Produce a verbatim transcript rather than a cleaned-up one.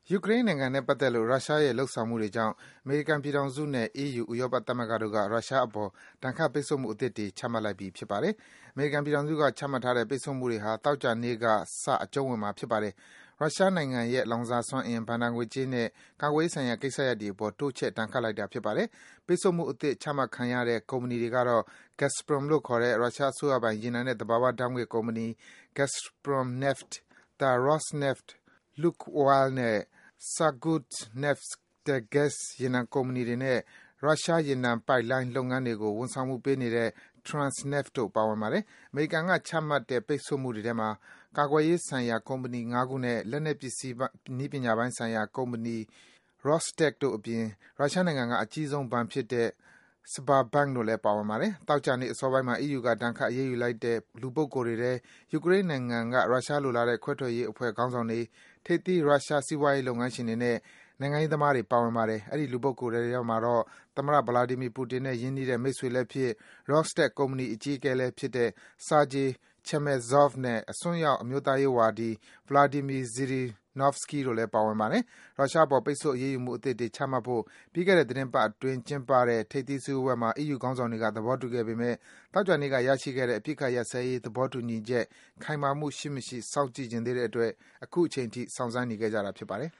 ယူကရိန်းနိုင်ငံနဲ့ပတ်သက်လို့ရုရှားရဲ့လုပ်ဆောင်မှုတွေကြောင့်အမေရိကန်ပြည်ထောင်စုနဲ့ အီးယူ ဥရောပသမဂ္ဂတို့ကရုရှားအပေါ်ဒဏ်ခတ်ပိတ်ဆို့မှုအသစ်တွေချမှတ်လိုက်ပြီဖြစ်ပါတယ်။ အမေရိကန်ပြည်ထောင်စုကချမှတ်ထားတဲ့ပိတ်ဆို့မှုတွေဟာသောကြာနေ့ကစအကျုံးဝင်မှာဖြစ်ပါတယ်။ ရုရှားနိုင်ငံရဲ့လောင်စာစွမ်းအင်၊ ဘဏ္ဍာငွေကြေးနဲ့ကာကွယ်ရေးဆိုင်ရာကိစ္စရပ်တွေအပေါ် တိုးချဲ့ဒဏ်ခတ်လိုက်တာဖြစ်ပါတယ်။ ပိတ်ဆို့မှုအသစ်ချမှတ်ခံရတဲ့ကုမ္ပဏီတွေကတော့ Gazprom လို့ခေါ်တဲ့ ရုရှားအစိုးရပိုင် ရေနံနဲ့သဘာဝဓါတ်ငွေ့ကုမ္ပဏီ၊ Gazpromneft ၊ The Rosneft ၊ Lukoil နဲ့ Surgutneftegaz ရေနံကုမ္ပဏီတွေနဲ့ ရုရှားရေနံပိုက်လိုင်းလုပ်ငန်းတွေကို ဝန်ဆောင်မှုပေးနေတဲ့ Transneft တို့ပါဝင်ပါတယ်။ အမေရိကန်ကချမှတ်တဲ့ပိတ်ဆို့မှုတွေထဲမှာ ကာကွယ်ရေးဆိုင်ရာကုမ္ပဏီ ၅ ခုနဲ့ လက်နက်ပစ္စည်းနည်းပညာပိုင်းဆိုင်ရာကုမ္ပဏီ Rostec တို့အပြင် ရုရှားနိုင်ငံကအကြီးဆုံးဘဏ်ဖြစ်တဲ့ Sberbank တို့လည်းပါဝင်ပါတယ်။ သောကြာနေ့အစောပိုင်းမှာ အီးယူကဒဏ်ခတ်အရေးယူလိုက်တဲ့လူပုဂ္ဂိုလ်တွေထဲ ယူကရိန်းနိုင်ငံကရုရှားလိုလားတဲ့ခွဲထွက်ရေးအဖွဲ့ခေါင်းဆောင်တွေ၊ ထိပ်သီးရုရှားစီးပွားရေးလုပ်ငန်းရှင်တွေနဲ့ နိုင်ငံရေးသမားတွေပါဝင်ပါတယ်။ အဲဒီ လူပုဂ္ဂိုလ်တွေထဲမှာတော့ သမ္မတ Vladimir Putin နဲ့ ရင်းနှီးတဲ့မိတ်ဆွေလည်းဖြစ်၊ Rostec ကုမ္ပဏီအကြီးအကဲလည်းဖြစ်တဲ့ Sergei Chemezov နဲ့ အစွန်းရောက် အမျိုးသားရေးဝါဒီ Vladimir Zhirinovsky တို့လည်းပါဝင်ပါတယ်။ ရုရှားအပေါ်ပိတ်ဆို့အရေးယူမှုအသစ်တွေချမှတ်ဖို့ ပြီးခဲ့တဲ့သီတင်းပတ်အတွင်းကျင်းပတဲ့ ထိပ်သီးစည်းဝေးပွဲမှာ အီးယူခေါင်းဆောင်တွေကသဘောတူခဲ့ပေမယ့် သောကြာနေ့ကရရှိခဲ့တဲ့ အပစ်အခတ်ရပ်စဲရေးသဘောတူညီချက် ခိုင်မာမှုရှိမရှိ စောင့်ကြည့်ချင်သေးတဲ့အတွက် အခုချိန်ထိ စောင့်ဆိုင်းနေခဲ့ကြတာဖြစ်ပါတယ်